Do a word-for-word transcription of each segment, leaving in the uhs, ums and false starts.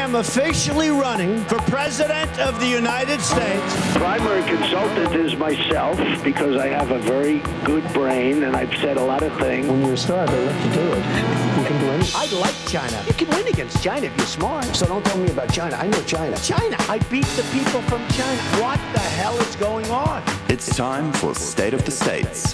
am officially running for President of the United States. Primary consultant is myself because I have a very good brain and I've said a lot of things. When you're a star, they let you do it. You can do anything. I like China. You can win against China if you're smart. So don't tell me about China. I know China. China. I beat the people from China. What the hell is going on? It's time for State of the States.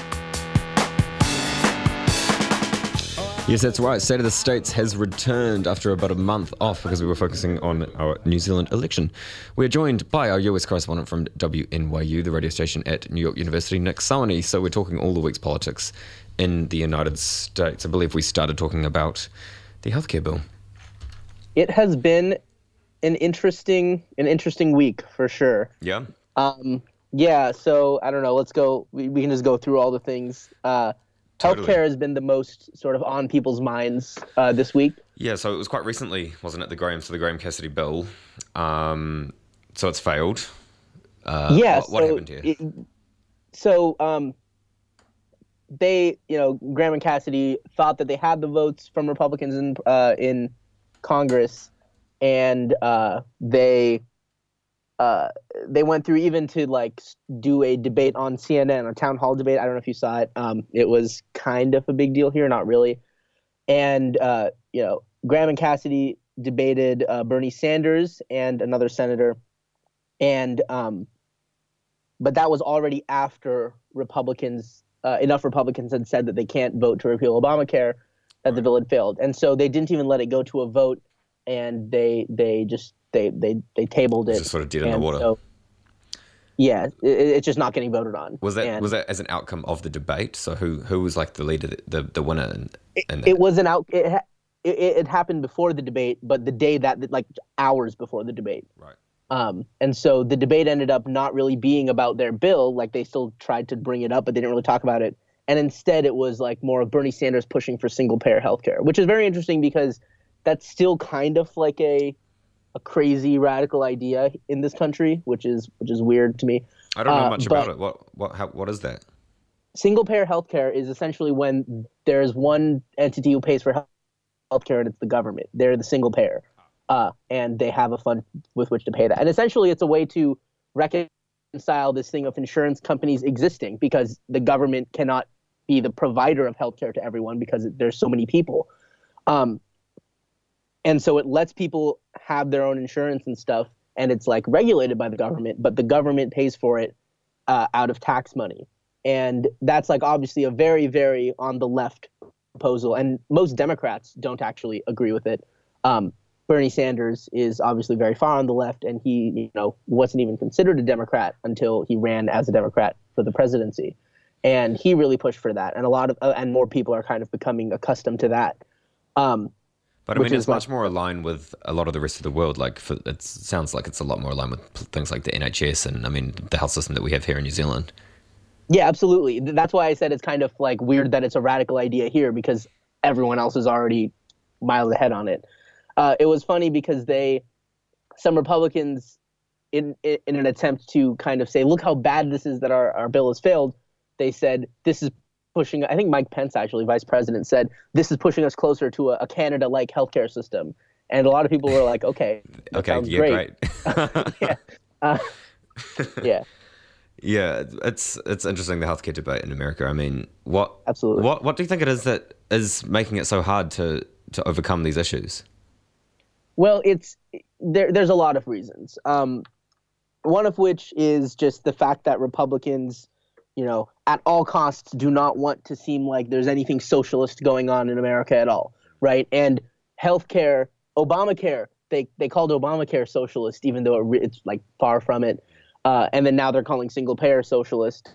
Yes, that's right. State of the States has returned after about a month off because we were focusing on our New Zealand election. We're joined by our U S correspondent from W N Y U, the radio station at New York University, Nick Sawhney. So we're talking all the week's politics in the United States. I believe we started talking about the healthcare bill. It has been an interesting, an interesting week for sure. Yeah. Um, yeah. So I don't know. Let's go. We, we can just go through all the things. Uh, Totally. Healthcare has been the most sort of on people's minds uh, this week. Yeah, so it was quite recently, wasn't it, the Graham, so the Graham-Cassidy bill. Um, so it's failed. Uh, yeah. What, what so happened here? It, so um, they, you know, Graham and Cassidy thought that they had the votes from Republicans in uh, in Congress, and uh, they uh, they went through even to like do a debate on C N N, a town hall debate. I don't know if you saw it. Um, it was kind of a big deal here, not really. And, uh, you know, Graham and Cassidy debated uh, Bernie Sanders and another senator. And, um, but that was already after Republicans, uh, enough Republicans had said that they can't vote to repeal Obamacare, that the bill had failed. And so they didn't even let it go to a vote, and they, they just, They they they tabled it. It's just sort of dead in the water. So, yeah, it, it's just not getting voted on. Was that and was that as an outcome of the debate? So who who was like the leader, the the winner? In, in it, it was an out. It, it it happened before the debate, but the day that like hours before the debate. Right. Um, and so the debate ended up not really being about their bill. Like they still tried to bring it up, but they didn't really talk about it. And instead, it was like more of Bernie Sanders pushing for single payer healthcare, which is very interesting because that's still kind of like a a crazy radical idea in this country, which is which is weird to me. I don't know uh, much about it. What what how, what is that? Single payer healthcare is essentially when there's one entity who pays for healthcare and it's the government. They're the single payer, uh, and they have a fund with which to pay that. And essentially, it's a way to reconcile this thing of insurance companies existing because the government cannot be the provider of healthcare to everyone because there's so many people. Um, And so it lets people have their own insurance and stuff, and it's like regulated by the government, but the government pays for it uh, out of tax money. And that's like obviously a very, very on the left proposal, and most Democrats don't actually agree with it. Um, Bernie Sanders is obviously very far on the left, and he, you know, wasn't even considered a Democrat until he ran as a Democrat for the presidency, and he really pushed for that. And a lot of uh, and more people are kind of becoming accustomed to that. Um, But I mean, it's much more aligned with a lot of the rest of the world. Like, for, it sounds like it's a lot more aligned with things like the N H S and, I mean, the health system that we have here in New Zealand. Yeah, absolutely. That's why I said it's kind of like weird that it's a radical idea here because everyone else is already miles ahead on it. Uh, it was funny because they, some Republicans, in in an attempt to kind of say, look how bad this is that our, our bill has failed, they said this is pushing, I think Mike Pence, actually, vice president, said, this is pushing us closer to a, a Canada-like healthcare system. And a lot of people were like, okay, that okay, sounds yeah, great. great. yeah. Uh, yeah. Yeah, it's it's interesting, the healthcare debate in America. I mean, what Absolutely. what what do you think it is that is making it so hard to, to overcome these issues? Well, it's there. There's a lot of reasons. Um, one of which is just the fact that Republicans, you know, at all costs do not want to seem like there's anything socialist going on in America at all, right? And healthcare, Obamacare, they they called Obamacare socialist, even though it re- it's like far from it. Uh, and then now they're calling single payer socialist,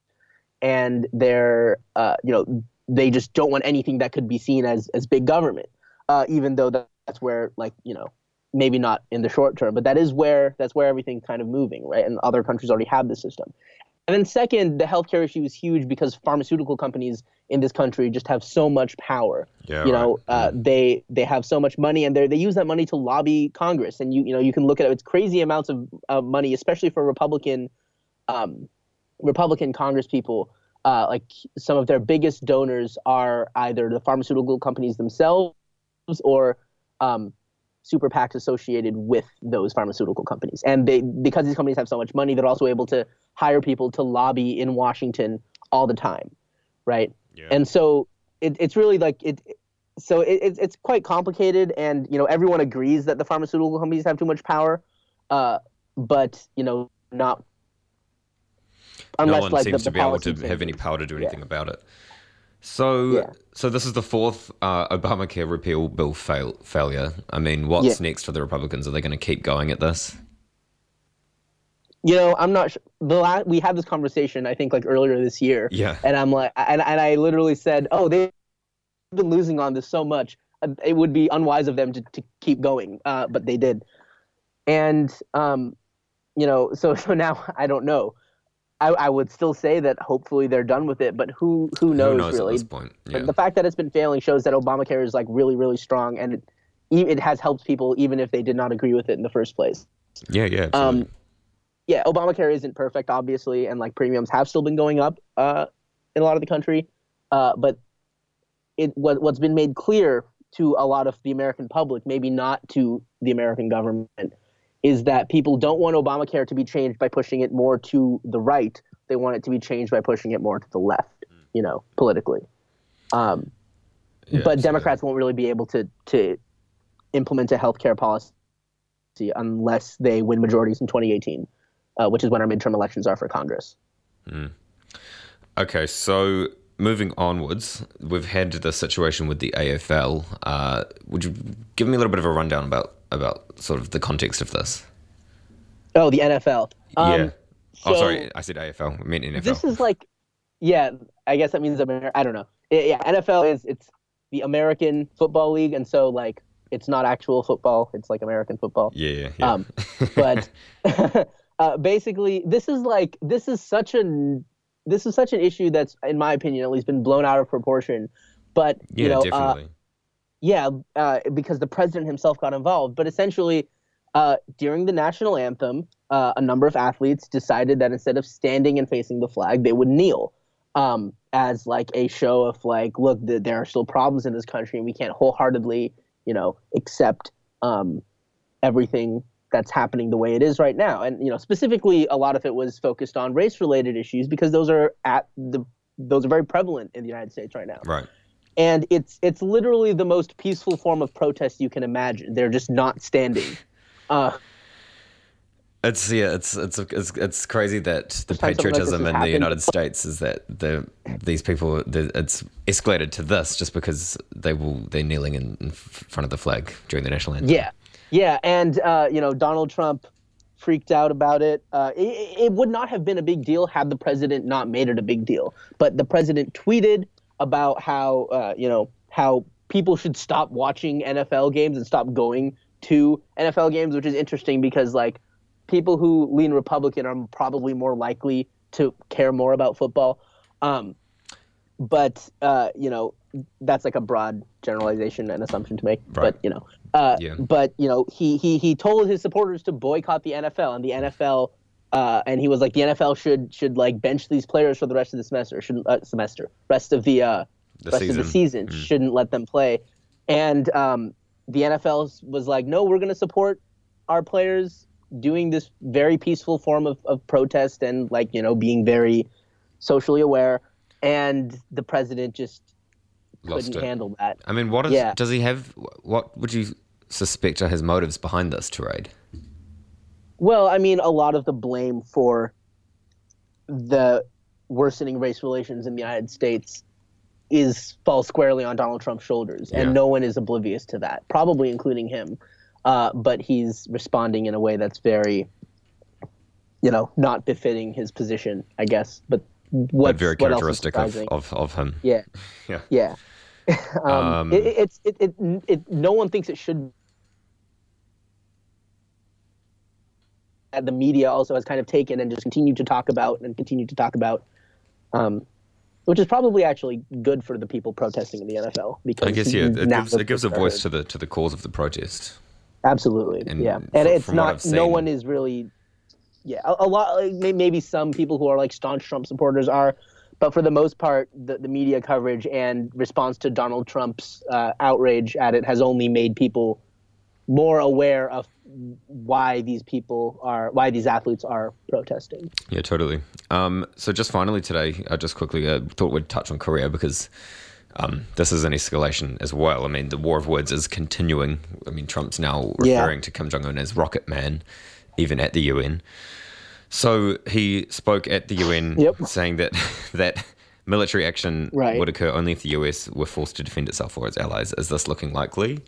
and they're uh, you know they just don't want anything that could be seen as as big government, uh, even though that's where like you know maybe not in the short term, but that is where that's where everything's kind of moving, right? And other countries already have this system. And then second, the healthcare issue is huge because pharmaceutical companies in this country just have so much power. Yeah, you know, right. uh, they they have so much money, and they they use that money to lobby Congress. And you you know you can look at it; it's crazy amounts of uh, money, especially for Republican um, Republican Congress people. Uh, like some of their biggest donors are either the pharmaceutical companies themselves or um, super PACs associated with those pharmaceutical companies. And they, because these companies have so much money, they're also able to hire people to lobby in Washington all the time, right? Yeah. And so it, it's really like it. So it, it's it's quite complicated, and you know everyone agrees that the pharmaceutical companies have too much power, uh, but you know not. Unless, no one like, seems the, to the be able to changes. have any power to do anything yeah. about it. So, yeah. so this is the fourth uh, Obamacare repeal bill fail, failure. I mean, what's yeah. next for the Republicans? Are they going to keep going at this? You know, I'm not sure. The last, we had this conversation, I think, like earlier this year. Yeah. And I'm like, and, and I literally said, oh, they've been losing on this so much. It would be unwise of them to, to keep going. Uh, but they did. And, um, you know, so so now I don't know. I, I would still say that hopefully they're done with it, but who who knows, who knows really? at this point? Yeah. But the fact that it's been failing shows that Obamacare is like really, really strong, and it, it has helped people even if they did not agree with it in the first place. Yeah, yeah, absolutely. Um, yeah, Obamacare isn't perfect, obviously, and like premiums have still been going up uh, in a lot of the country. Uh, but it what, what's been made clear to a lot of the American public, maybe not to the American government, is that people don't want Obamacare to be changed by pushing it more to the right. They want it to be changed by pushing it more to the left, you know, politically. Um, yeah, but absolutely. Democrats won't really be able to to implement a healthcare policy unless they win majorities in twenty eighteen, uh, which is when our midterm elections are for Congress. Mm. Okay, so moving onwards, we've had the situation with the A F L. Uh, would you give me a little bit of a rundown about about sort of the context of this? Oh, the N F L. Um, yeah. Oh, so sorry, I said A F L. I meant N F L. This is like, yeah, I guess that means Amer- I don't know. Yeah, N F L is it's the American Football League, and so like it's not actual football; it's like American football. Yeah, yeah. yeah. Um, but uh, basically, this is like this is such an this is such an issue that's, in my opinion, at least, been blown out of proportion. But yeah, you know, definitely. Uh, yeah, uh, because the president himself got involved. But essentially, uh, during the national anthem, uh, a number of athletes decided that instead of standing and facing the flag, they would kneel um, as like a show of like, look, th- there are still problems in this country, and we can't wholeheartedly, you know, accept um, everything that's happening the way it is right now. And you know, specifically, a lot of it was focused on race-related issues because those are at the those are very prevalent in the United States right now. Right. And it's it's literally the most peaceful form of protest you can imagine. They're just not standing. Uh, it's yeah, it's it's it's it's crazy that the time something like this patriotism has in the happened. United States is that the these people the, it's escalated to this just because they will they're kneeling in, in front of the flag during the national anthem. Yeah, yeah, and uh, you know, Donald Trump freaked out about it. Uh, it. It would not have been a big deal had the president not made it a big deal. But the president tweeted about how uh, you know how people should stop watching N F L games and stop going to N F L games, which is interesting because like people who lean Republican are probably more likely to care more about football. Um, but uh, you know that's like a broad generalization and assumption to make. Right. But you know, uh, Yeah. but you know he he he told his supporters to boycott the N F L, and the N F L. Uh, and he was like, the N F L should should like bench these players for the rest of the semester, shouldn't uh, semester, rest of the uh, The rest season. of the season, Mm. shouldn't let them play. And um, the N F L was like, no, we're going to support our players doing this very peaceful form of, of protest and like you know being very socially aware. And the president just Lost couldn't it. handle that. I mean, what is Yeah. does he have? What would you suspect are his motives behind this tirade? Well, I mean, a lot of the blame for the worsening race relations in the United States is falls squarely on Donald Trump's shoulders, and Yeah. no one is oblivious to that, probably including him. Uh, but he's responding in a way that's very, you know, not befitting his position, I guess. But what's, But very what else is characteristic of, surprising? of, of him. Yeah, Yeah. yeah. um, Um, it, it, it's it, it, it. No one thinks it should. The media also has kind of taken and just continued to talk about and continue to talk about, um, which is probably actually good for the people protesting in the N F L because I guess yeah, it now gives the- it gives a voice to the to the cause of the protest. Absolutely, And yeah, fr- and it's from what I've not. No seen- one is really. Yeah, a, a lot. Like, may- maybe some people who are like staunch Trump supporters are, but for the most part, the, the media coverage and response to Donald Trump's uh, outrage at it has only made people more aware of why these people are, why these athletes are protesting. Yeah, totally. Um, so just finally today, I just quickly uh, thought we'd touch on Korea because um, this is an escalation as well. I mean, the war of words is continuing. I mean, Trump's now referring Yeah. to Kim Jong-un as Rocket Man, even at the U N. So he spoke at the U N Yep. saying that that military action Right. would occur only if the U S were forced to defend itself or its allies. Is this looking likely?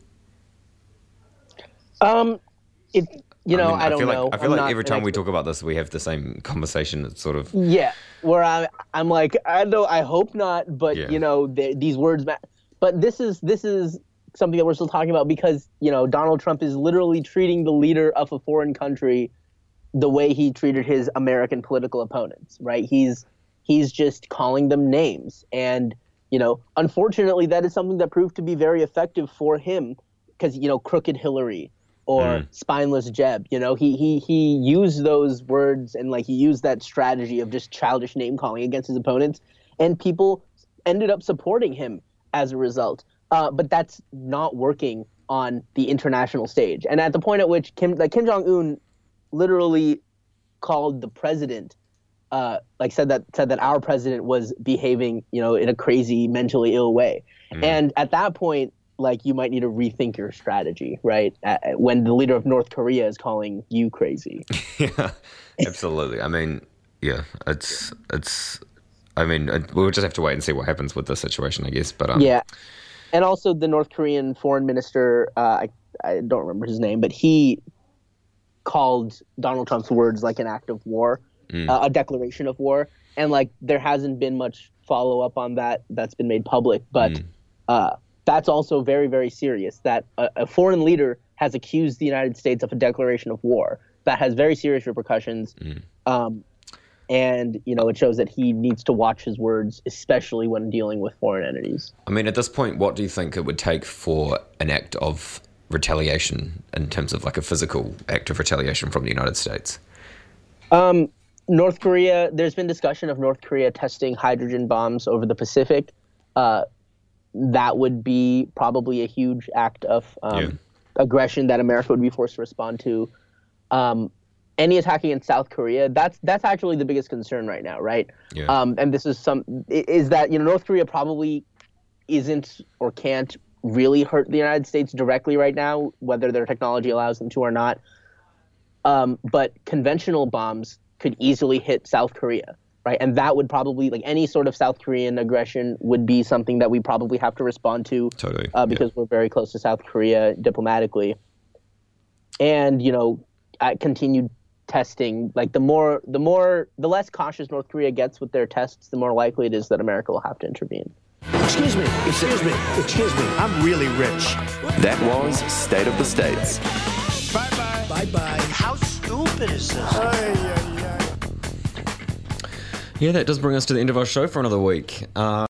Um, it, you know, I, mean, I don't feel know. like I feel I'm like not every an time we expert. talk about this, we have the same conversation. It's sort of Yeah, where I, I'm like, I know, I hope not, but Yeah. you know, they, these words matter. But this is this is something that we're still talking about because you know Donald Trump is literally treating the leader of a foreign country the way he treated his American political opponents, right? He's he's just calling them names, and you know, unfortunately, that is something that proved to be very effective for him because you know, crooked Hillary or spineless Jeb, you know, he he he used those words and like he used that strategy of just childish name calling against his opponents, and people ended up supporting him as a result. Uh, but that's not working on the international stage. And at the point at which Kim, like Kim Jong-un, literally called the president, uh, like said that said that our president was behaving, you know, in a crazy, mentally ill way. And at that point, like you might need to rethink your strategy, right? Uh, when the leader of North Korea is calling you crazy. yeah, absolutely. I mean, yeah, it's it's. I mean, it, we'll just have to wait and see what happens with this situation, I guess. But um, Yeah. And also the North Korean foreign minister, uh, I, I don't remember his name, but he called Donald Trump's words like an act of war, uh, a declaration of war. And like there hasn't been much follow up on that that's been made public. But uh, that's also very, very serious that a, a foreign leader has accused the United States of a declaration of war. That has very serious repercussions. Um, And, you know, it shows that he needs to watch his words, especially when dealing with foreign entities. I mean, at this point, what do you think it would take for an act of retaliation in terms of like a physical act of retaliation from the United States? Um, North Korea, there's been discussion of North Korea testing hydrogen bombs over the Pacific. Uh, that would be probably a huge act of um, Yeah. aggression that America would be forced to respond to. Um, any attack against South Korea, that's that's actually the biggest concern right now, right? Yeah. Um, and this is some is that you know North Korea probably isn't or can't really hurt the United States directly right now, whether their technology allows them to or not. Um, but conventional bombs could easily hit South Korea, right? And that would probably, like any sort of South Korean aggression would be something that we probably have to respond to. Totally, Uh, because we're very close to South Korea diplomatically. And, you know, uh, continued testing, like the more, the more, the less cautious North Korea gets with their tests, the more likely it is that America will have to intervene. Excuse me, excuse me, excuse me. I'm really rich. That was State of the States. Bye-bye. Bye-bye. How stupid is this? Ay, ay, ay. Yeah, that does bring us to the end of our show for another week. Uh,